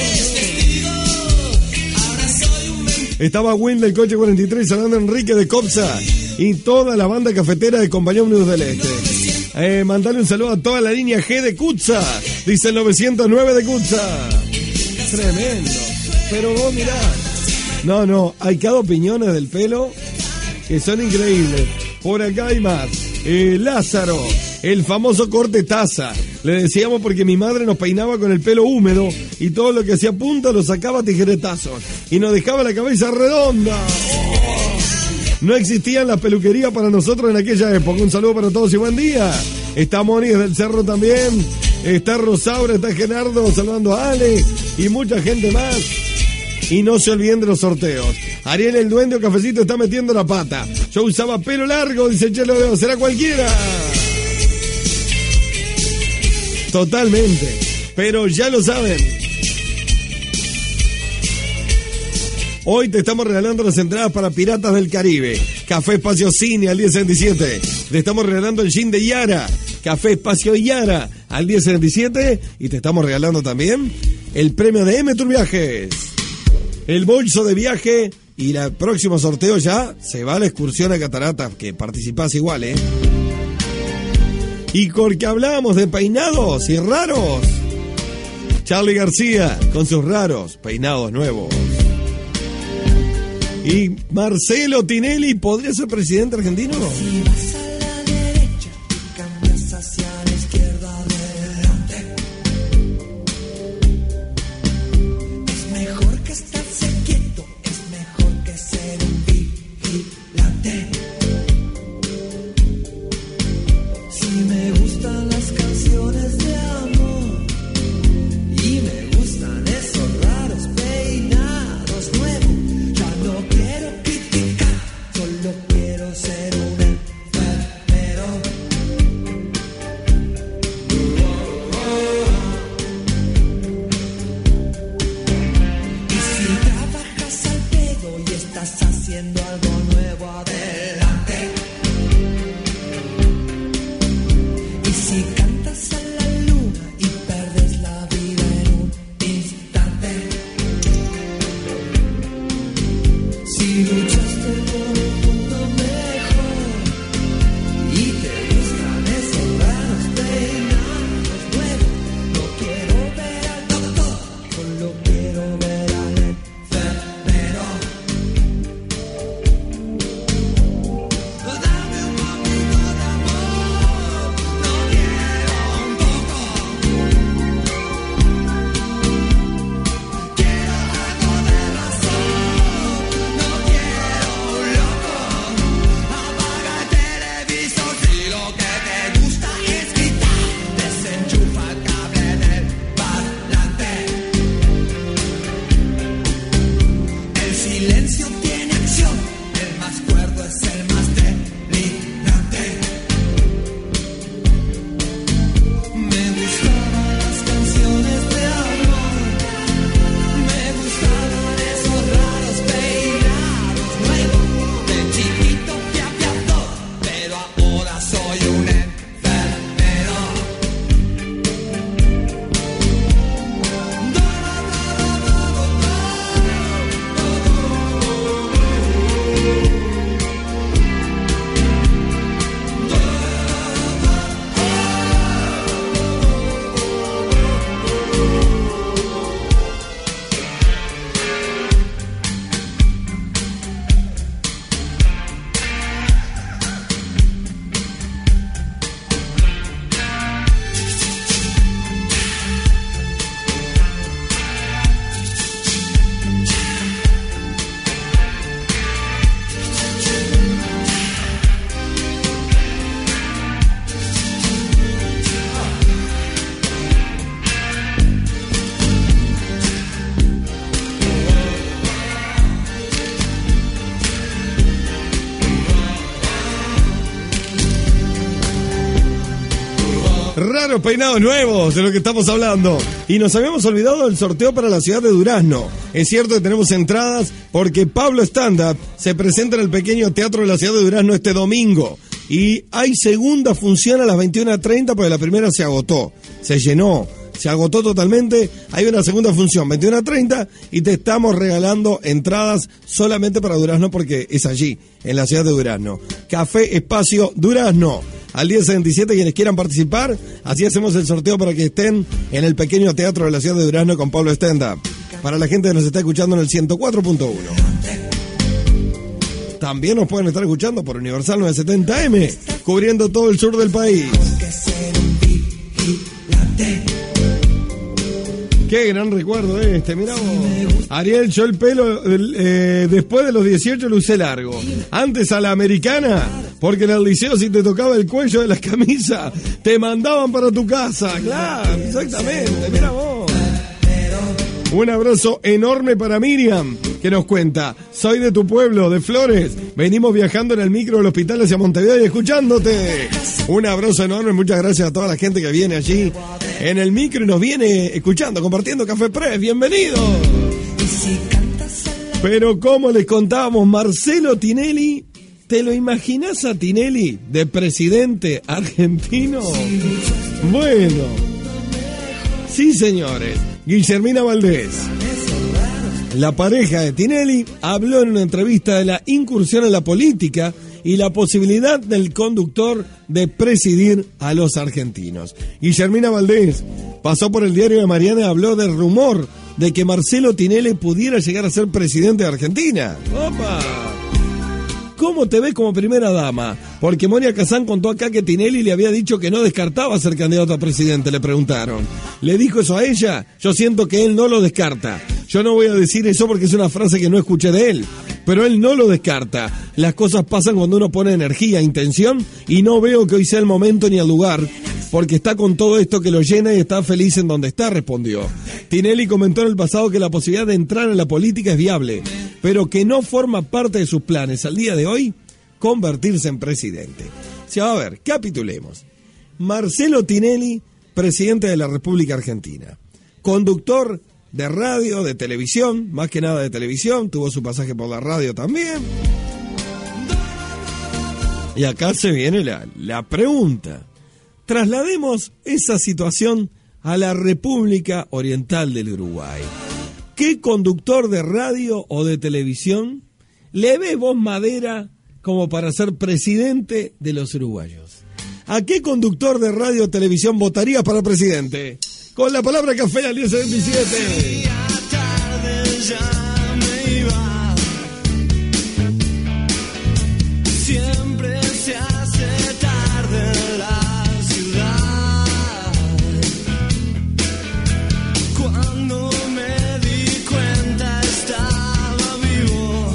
Estaba Win del Coche cuarenta y tres, Fernando Enrique de Copsa y toda la banda cafetera de Compañía Unidos del Este. Eh, mandale un saludo a toda la línea G de Cutsa, dice el novecientos nueve de Cutsa. Tremendo. Pero vos mirá. No, no, hay cada opiniones del pelo que son increíbles. Por acá hay más. Eh, Lázaro, el famoso corte taza. Le decíamos porque mi madre nos peinaba con el pelo húmedo y todo lo que hacía punta lo sacaba a tijeretazos y nos dejaba la cabeza redonda. Oh. No existían las peluquerías para nosotros en aquella época. Un saludo para todos y buen día. Está Moni del Cerro también. Está Rosaura, está Genardo saludando a Ale y mucha gente más. Y no se olviden de los sorteos. Ariel el Duende o Cafecito está metiendo la pata. Yo usaba pelo largo, dice Chelo Leo. ¿Será cualquiera? Totalmente. Pero ya lo saben. Hoy te estamos regalando las entradas para Piratas del Caribe. Café Espacio Cine al diez setenta y siete. Te estamos regalando el gin de Yara. Café Espacio Yara al diez setenta y siete. Y te estamos regalando también el premio de M Tour Viajes. El bolso de viaje y el próximo sorteo ya se va a la excursión a Cataratas, que participás igual, ¿eh? Y porque hablábamos de peinados y raros, Charly García con sus raros peinados nuevos. Y Marcelo Tinelli, ¿podría ser presidente argentino? Si vas a la derecha y cambias hacia la izquierda adelante, es mejor que estarse quieto, es mejor que ser un vigilante. Si me gustan las canciones de amor y me gustan esos raros peinados nuevos, ya no quiero criticar, solo quiero ser un enfermo. Raros peinados nuevos, de lo que estamos hablando. Y nos habíamos olvidado del sorteo para la ciudad de Durazno. Es cierto que tenemos entradas porque Pablo Stand Up se presenta en el pequeño teatro de la ciudad de Durazno este domingo. Y hay segunda función a las veintiuna treinta porque la primera se agotó, se llenó. Se agotó totalmente, hay una segunda función, veintiuna treinta, y te estamos regalando entradas solamente para Durazno porque es allí, en la ciudad de Durazno. Café Espacio Durazno. Al diez setenta y siete, quienes quieran participar, así hacemos el sorteo para que estén en el pequeño teatro de la ciudad de Durazno con Pablo Stand Up. Para la gente que nos está escuchando en el ciento cuatro punto uno. También nos pueden estar escuchando por Universal novecientos setenta eme, cubriendo todo el sur del país. Qué gran recuerdo este, mirá vos. Ariel, yo el pelo eh, después de los dieciocho lo usé largo. Antes a la americana, porque en el liceo si te tocaba el cuello de la camisa, te mandaban para tu casa. Claro, exactamente, mirá vos. Un abrazo enorme para Miriam, que nos cuenta: soy de tu pueblo, de Flores. Venimos viajando en el micro del hospital hacia Montevideo y escuchándote. Un abrazo enorme, muchas gracias a toda la gente que viene allí en el micro y nos viene escuchando, compartiendo Café Press. ¡Bienvenidos! Pero como les contábamos, Marcelo Tinelli, ¿te lo imaginás a Tinelli de presidente argentino? Bueno, sí señores. Guillermina Valdés, la pareja de Tinelli, habló en una entrevista de la incursión en la política y la posibilidad del conductor de presidir a los argentinos. Guillermina Valdés pasó por el diario de Mariana y habló del rumor de que Marcelo Tinelli pudiera llegar a ser presidente de Argentina. ¡Opa! ¿Cómo te ves como primera dama? Porque Moria Kazán contó acá que Tinelli le había dicho que no descartaba ser candidato a presidente, le preguntaron. ¿Le dijo eso a ella? Yo siento que él no lo descarta. Yo no voy a decir eso porque es una frase que no escuché de él, pero él no lo descarta. Las cosas pasan cuando uno pone energía, intención, y no veo que hoy sea el momento ni el lugar, porque está con todo esto que lo llena y está feliz en donde está, respondió. Tinelli comentó en el pasado que la posibilidad de entrar en la política es viable, pero que no forma parte de sus planes al día de hoy convertirse en presidente. Se va a ver, capitulemos. Marcelo Tinelli, presidente de la República Argentina, conductor de radio, de televisión, más que nada de televisión, tuvo su pasaje por la radio también. Y acá se viene la, la pregunta. Traslademos esa situación a la República Oriental del Uruguay. ¿Qué conductor de radio o de televisión le ve vos madera como para ser presidente de los uruguayos? ¿A qué conductor de radio o televisión votarías para presidente? Con la palabra café al diez setenta y siete. Siempre se hace tarde en la ciudad. Cuando me di cuenta estaba vivo.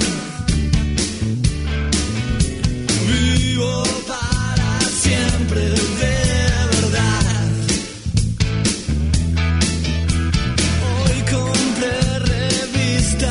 Vivo para siempre, de verdad. Hoy compré revistas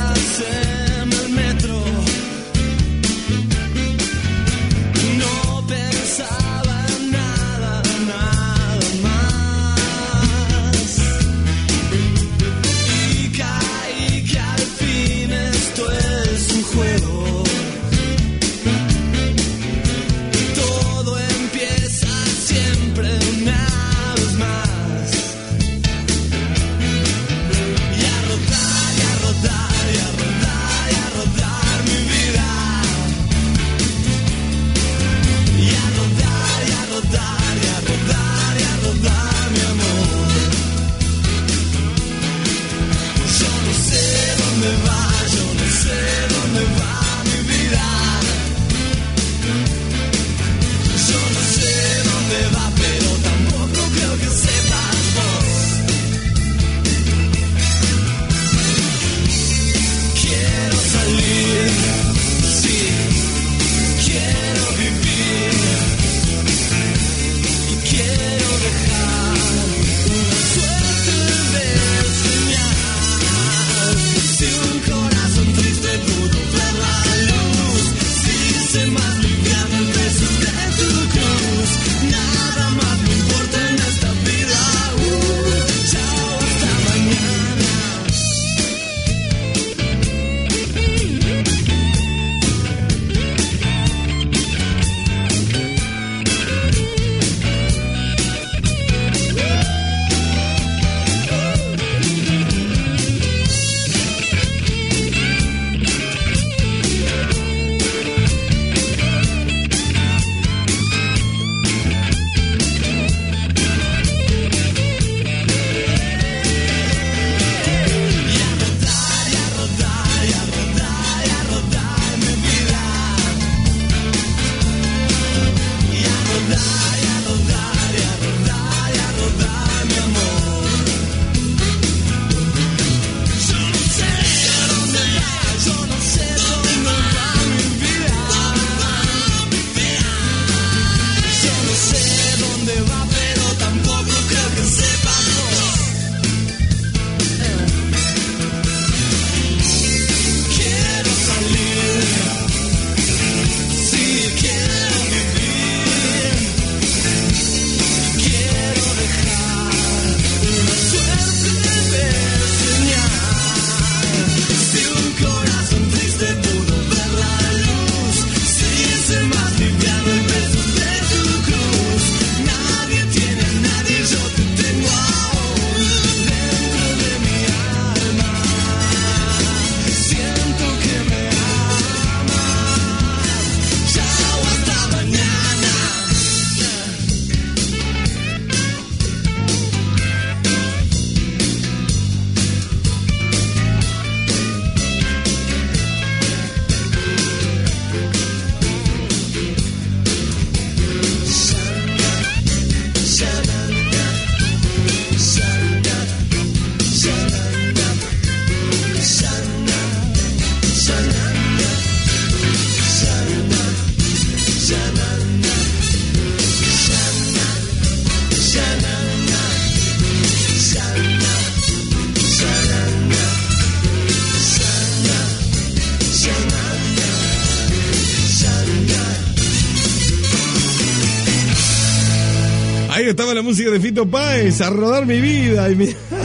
estaba la música de Fito Páez, a rodar mi vida. Y mi...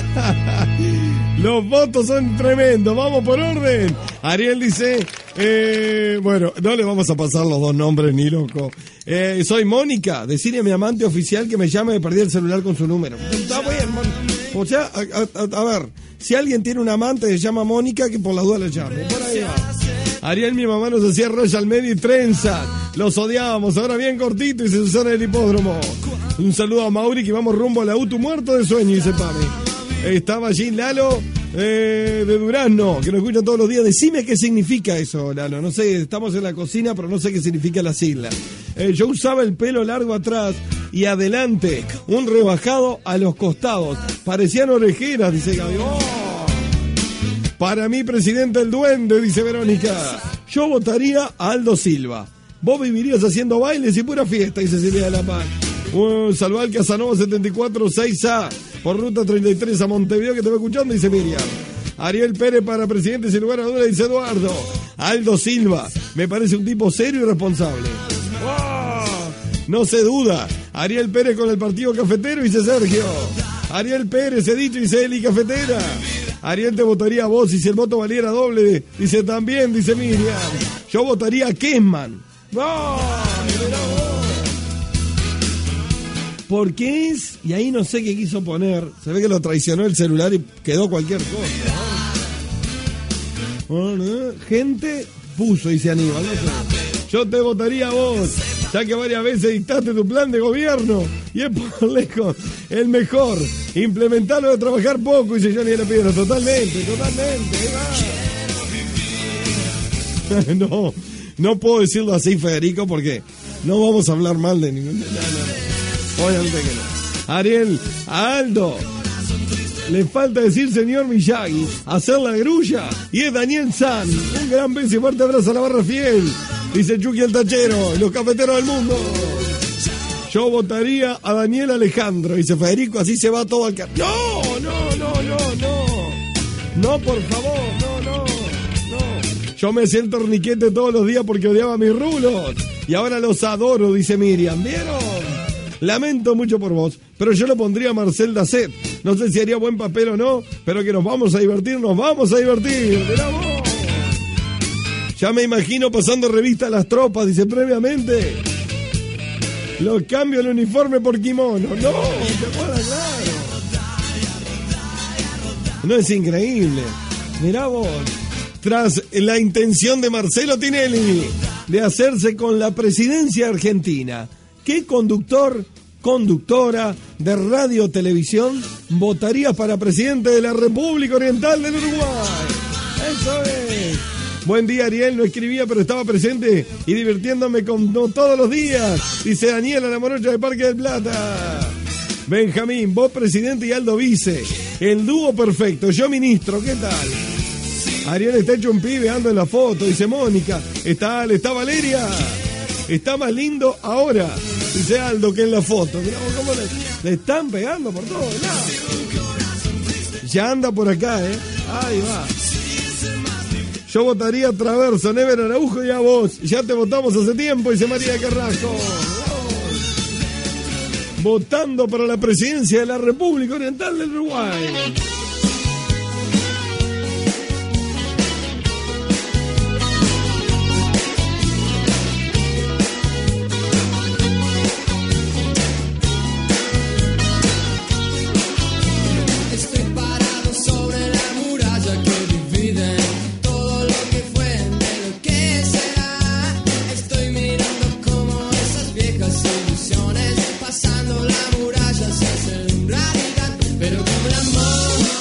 Los votos son tremendos, vamos por orden. Ariel dice, eh, bueno, no le vamos a pasar los dos nombres ni loco. Eh, soy Mónica, decirle a mi amante oficial que me llame, me perdí el celular con su número. Está bien, o sea, a, a, a ver, si alguien tiene un amante que se llama Mónica, que por la duda le llame. Por ahí va. Ariel, mi mamá nos hacía rollo al medio y trenza. Los odiábamos, ahora bien cortito y se usan el hipódromo. Un saludo a Mauri que vamos rumbo a la U T U muerto de sueño, dice Pame. Estaba allí Lalo eh, de Durazno, que nos escucha todos los días. Decime qué significa eso, Lalo. No sé, estamos en la cocina, pero no sé qué significa la sigla. Eh, yo usaba el pelo largo atrás y adelante, un rebajado a los costados. Parecían orejeras, dice Gaby. ¡Oh! Para mí, presidente el duende, dice Verónica. Yo votaría a Aldo Silva. Vos vivirías haciendo bailes y pura fiesta, dice Silvia de la Paz. Un saludo al Casanova setenta y cuatro seis A por ruta treinta y tres a Montevideo, que te va escuchando, dice Miriam. Ariel Pérez para presidente sin lugar a duda, dice Eduardo. Aldo Silva, me parece un tipo serio y responsable. ¡Oh! No se duda. Ariel Pérez con el partido cafetero, dice Sergio. Ariel Pérez, he dicho, dice Eli Cafetera. Ariel te votaría a vos y si el voto valiera doble, dice también, dice Miriam. Yo votaría a Kessman. ¡Oh! Porque es, y ahí no sé qué quiso poner, se ve que lo traicionó el celular y quedó cualquier cosa. Bueno, gente puso, dice Aníbal, no sé. Yo te votaría a vos, ya que varias veces dictaste tu plan de gobierno y es por lejos el mejor. Implementarlo de trabajar poco, dice Johnny de la Piedra. Totalmente, totalmente. No, no puedo decirlo así, Federico, porque no vamos a hablar mal de ningún... No, no, no. Obviamente que no. Ariel, a Aldo le falta decir señor Miyagi, hacer la grulla, y es Daniel San. Un gran beso y fuerte abrazo a la barra fiel, dice Chucky el Tachero, y los cafeteros del mundo. Yo votaría a Daniel Alejandro, dice Federico, así se va todo al carro. No, no, no, no, no. No, por favor, no, no, no. Yo me hacía el torniquete todos los días porque odiaba mis rulos, y ahora los adoro, dice Miriam. ¿Vieron? Lamento mucho por vos, pero yo lo pondría a Marcel Dacet. No sé si haría buen papel o no, pero que nos vamos a divertir, nos vamos a divertir. Mirá vos. Ya me imagino pasando revista a las tropas, dice previamente. Los cambio el uniforme por kimono. No, te acuerdas, claro. No, es increíble. Mirá vos. Tras la intención de Marcelo Tinelli de hacerse con la presidencia argentina, ¿qué conductor, conductora de radio o televisión votaría para presidente de la República Oriental del Uruguay? Eso es. Buen día, Ariel. No escribía, pero estaba presente y divirtiéndome como todos los días. Dice Daniela, la morocha de Parque del Plata. Benjamín, vos presidente y Aldo vice. El dúo perfecto. Yo ministro. ¿Qué tal? Ariel está hecho un pibe, ando en la foto. Dice Mónica. Está Ale, está Valeria. Está más lindo ahora, dice Aldo, que en la foto. Mirá cómo le, le están pegando por todos lados. Ya anda por acá, ¿eh? Ahí va. Yo votaría a Traverso, Never Araujo y a vos. Ya te votamos hace tiempo, dice María Carrasco. Votando para la presidencia de la República Oriental del Uruguay. Pasando la muralla se hace realidad, pero con el amor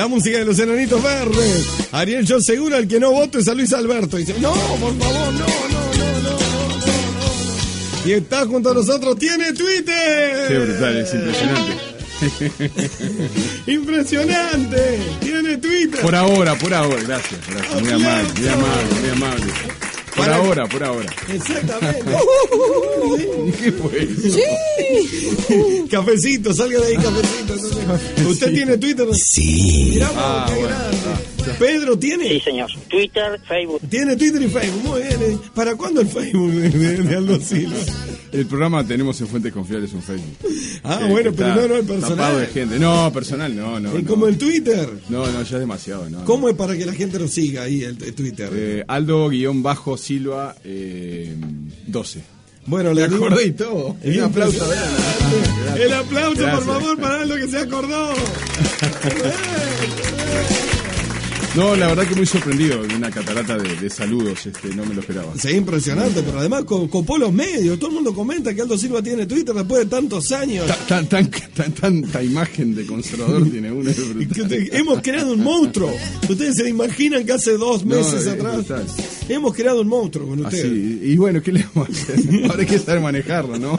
La música de los Enanitos Verdes. Ariel, yo seguro el que no voto es a Luis Alberto. Y dice, no, por favor, no, no, no, no, no, no. Y está junto a nosotros, tiene Twitter. Qué brutal, es impresionante. Impresionante, tiene Twitter. Por ahora, por ahora, gracias, gracias. Muy amable, muy amable, muy amable. Por Para... ahora, por ahora. Exactamente. ¿Qué fue eso? Sí. Cafecito, salga de ahí, cafecito. ¿Usted sí. tiene Twitter? Sí. Mirá, ah, qué bueno, grande. ah. ¿Pedro tiene? Sí, señor. Twitter, Facebook. Tiene Twitter y Facebook, muy bien. ¿Para cuándo el Facebook de, de, de Aldo Silva? El programa tenemos en Fuentes Confiables un Facebook. Ah, que, bueno, que pero no, no, el personal. Tapado de gente. No, personal, no, no. ¿Es no. como el Twitter? No, no, ya es demasiado, no. ¿Cómo no. es para que la gente lo siga ahí, el, el Twitter? Eh, Aldo-Silva eh, doce. Bueno, le digo, acordé y todo. El un aplauso. El aplauso, Gracias. por favor, para Aldo que se acordó. No, la verdad que muy sorprendido de una catarata de, de saludos, este, no me lo esperaba. Sí, impresionante, pero además copó los medios, todo el mundo comenta que Aldo Silva tiene Twitter después de tantos años. Tan, tan, tan, tanta imagen de conservador tiene uno. Hemos creado un monstruo. Ustedes se imaginan que hace dos meses no, atrás brutal. Hemos creado un monstruo con ustedes. Así, y bueno, ¿qué le vamos a hacer? Ahora hay que saber manejarlo, ¿no?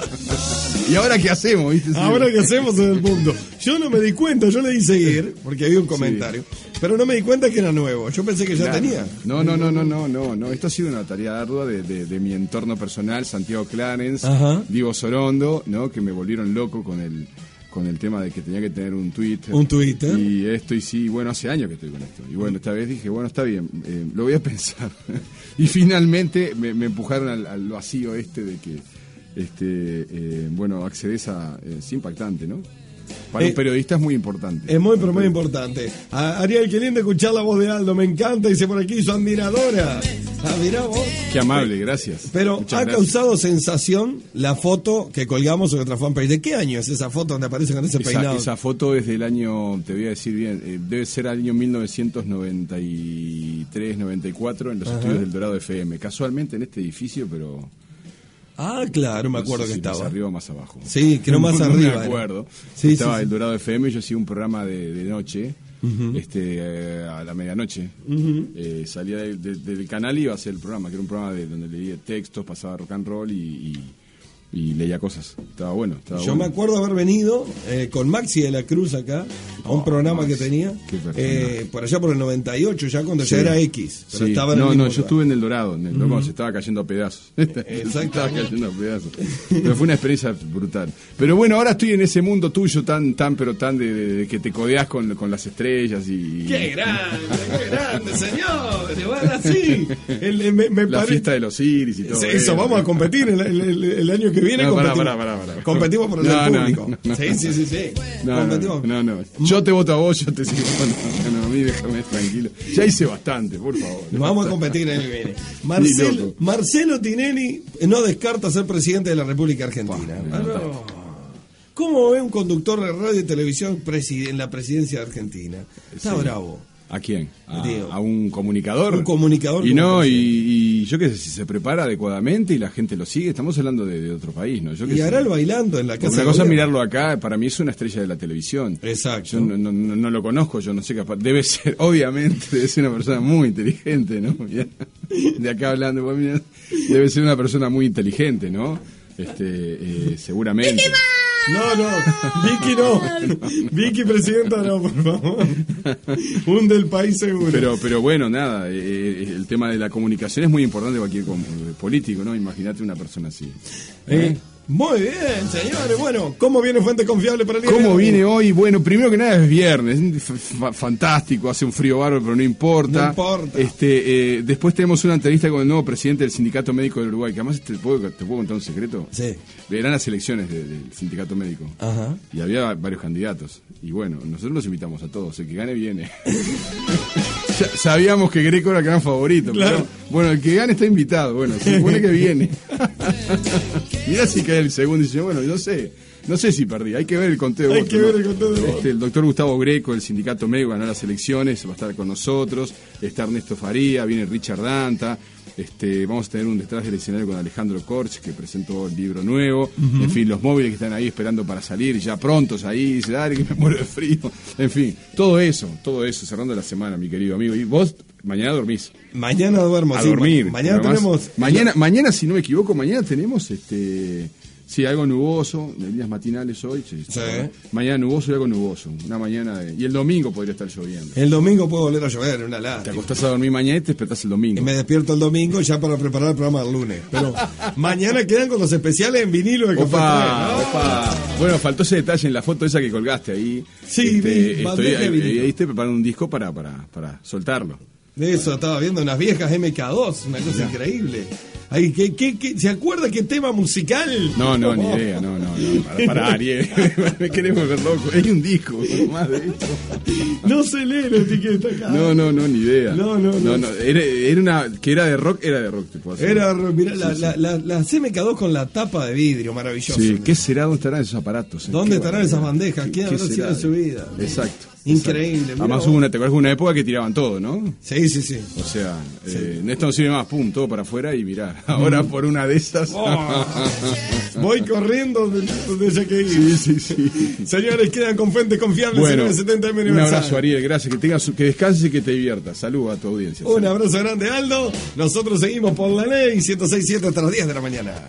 ¿Y ahora qué hacemos? ¿Viste? Ahora qué hacemos en el mundo. Yo no me di cuenta, yo le di seguir, porque había un comentario, sí. pero no me di cuenta que era nuevo. Yo pensé que ya claro. tenía. No, no, no, no, no, no, no. Esto ha sido una tarea ardua de, de, de mi entorno personal, Santiago Clarence, Ajá. Diego Sorondo, ¿no? Que me volvieron loco con el con el tema de que tenía que tener un Twitter. Un Twitter. Y esto, y sí, bueno, hace años que estoy con esto. Y bueno, esta vez dije, bueno, está bien, eh, lo voy a pensar. Y finalmente me, me empujaron al, al vacío este de que, este, eh, bueno, accedes a... Eh, es impactante, ¿no? Para eh, un periodista es muy importante. Es muy, pero muy importante. A Ariel, qué lindo escuchar la voz de Aldo, me encanta, dice por aquí, su admiradora. Ah, mirá vos. Qué amable, gracias. Pero Muchas ha gracias. causado sensación la foto que colgamos en nuestra fanpage. ¿De qué año es esa foto donde aparece con ese esa, peinado? Esa foto es del año, te voy a decir bien, eh, debe ser el año mil novecientos noventa y tres, noventa y cuatro en los Ajá. estudios del Dorado F M. Casualmente en este edificio, pero... Ah, claro, me acuerdo no sé que si estaba. Más arriba o más abajo. Sí, creo más no, arriba. No me acuerdo. Sí, estaba sí, sí. el Dorado F M y yo hacía un programa de, de noche, uh-huh. este eh, a la medianoche. Uh-huh. Eh, salía de, de, del canal y iba a hacer el programa, que era un programa de donde leía textos, pasaba rock and roll y... y y leía cosas, estaba bueno, estaba yo bueno. me acuerdo haber venido eh, con Maxi de la Cruz acá a un oh, programa Maxi, que tenía eh, por allá por el noventa y ocho, ya cuando sí. ya era X, pero sí. estaba en no, el mismo no, yo lugar. estuve en el Dorado, en el uh-huh. cuando se estaba cayendo a pedazos. Estaba cayendo a pedazos. Pero fue una experiencia brutal. Pero bueno, ahora estoy en ese mundo tuyo tan, tan, pero tan de, de, de que te codeás con, con las estrellas y... ¡Qué grande, qué grande, señor! Te van así. El, el, me, me la pare... fiesta de los Iris y todo. Sí, eso, vamos a competir el, el, el, el año que viene. No, competimos, pará, pará, pará, pará. competimos por el no, del público. No, no, sí, sí, sí, sí. No, competimos. No, no, no. Yo te voto a vos, yo te sigo. No, no, a mí déjame tranquilo. Ya hice bastante, por favor. Nos vamos a competir el año que viene. Marcelo, Marcelo Tinelli no descarta ser presidente de la República Argentina. Ah, no. ¿Cómo ve un conductor de radio y televisión en la presidencia de Argentina? Está sí. bravo. ¿A quién? A, a un comunicador. Un comunicador. Y no, y, y yo qué sé, si se prepara adecuadamente y la gente lo sigue, estamos hablando de, de otro país, ¿no? Yo y hará el bailando en la casa. Una cosa es mirarlo acá, para mí es una estrella de la televisión. Exacto. Yo no, no, no, no lo conozco, yo no sé capaz. Debe ser, obviamente, debe ser una persona muy inteligente, ¿no? De acá hablando, pues, mira, debe ser una persona muy inteligente, ¿no? Este, eh, seguramente. No, no, Vicky no. Vicky presidenta no, por favor. Un del país seguro. Pero, pero bueno, nada, eh, el tema de la comunicación es muy importante cualquier político, ¿no? Imagínate una persona así. ¿Eh? ¿Eh? Muy bien, señores. Bueno, ¿cómo viene Fuente Confiable para el día? ¿Cómo viene hoy? Bueno, primero que nada es viernes, f- fantástico, hace un frío bárbaro, pero no importa. No importa. Este, eh, después tenemos una entrevista con el nuevo presidente del Sindicato Médico del Uruguay, que además te puedo, te puedo contar un secreto. Sí. Eran las elecciones de, del Sindicato Médico. Ajá. Y había varios candidatos. Y bueno, nosotros los invitamos a todos, el que gane viene. Sabíamos que Greco era el gran favorito, claro. Pero bueno, el que gane está invitado, bueno, se supone que viene. Mirá si cae el segundo y dice, bueno, no sé, no sé si perdí, hay que ver el conteo de Hay votos. que ver el conteo de votos. Este, el doctor Gustavo Greco, el sindicato médico, ganó las elecciones, va a estar con nosotros, está Ernesto Faría, viene Richard Danta, Este, vamos a tener un detrás del escenario con Alejandro Korch, que presentó el libro nuevo. Uh-huh. En fin, los móviles que están ahí esperando para salir, ya prontos ahí, dice, dale que me muero de frío. En fin, todo eso, todo eso, cerrando la semana, mi querido amigo. Y vos, mañana dormís. Mañana duermo, a sí, dormir. Mañana Además, tenemos... Mañana, mañana, si no me equivoco, mañana tenemos este... Sí, algo nuboso, de días matinales hoy. Sí, sí. Mañana nuboso y algo nuboso. Una mañana de... Y el domingo podría estar lloviendo. El domingo puede volver a llover, una lástima. Te acostás a dormir mañana y te despertás el domingo. Y me despierto el domingo ya para preparar el programa del lunes. Pero mañana quedan con los especiales en vinilo de Café Opa, Express, ¿no? opa. Bueno, faltó ese detalle en la foto esa que colgaste ahí. Sí, este, vi, estoy ahí, vinilo. ahí estoy preparando un disco para, para, para soltarlo. De eso estaba viendo unas viejas M K dos, una cosa increíble. Ay, ¿qué, qué, qué, ¿se acuerda qué tema musical? No, no, ni idea, no, no, no. Para, para Ariel, me queremos ver loco. Hay un disco, no más de esto. No se lee la etiqueta acá. No, no, no, ni idea. No, no, no. no, no. Era, era una, que era de rock, era de rock, te puedo hacer. Era rock, mirá, sí, la, sí. La, la, la M K dos con la tapa de vidrio, maravilloso. Sí, ¿qué será? ¿Dónde estarán esos aparatos? ¿Dónde ¿Qué estarán barbaridad? esas bandejas? ¿Quién habrá sido en su vida? Exacto. Increíble. Además hubo una, ¿te acuerdas de una época que tiraban todo, no? Sí, sí, sí. O sea, sí. Eh, esto no sirve más, pum, todo para afuera y mirá. Ahora por una de esas. Oh, voy corriendo donde, donde haya que ir. Sí, sí, sí. Señores, quedan con fuentes confiables bueno, en el setenta M un Universal. abrazo, Ariel, gracias. Que tengas, que descanses y que te diviertas. Saludos a tu audiencia. Un abrazo grande, Aldo. Nosotros seguimos por la ley ciento seis punto siete hasta las diez de la mañana.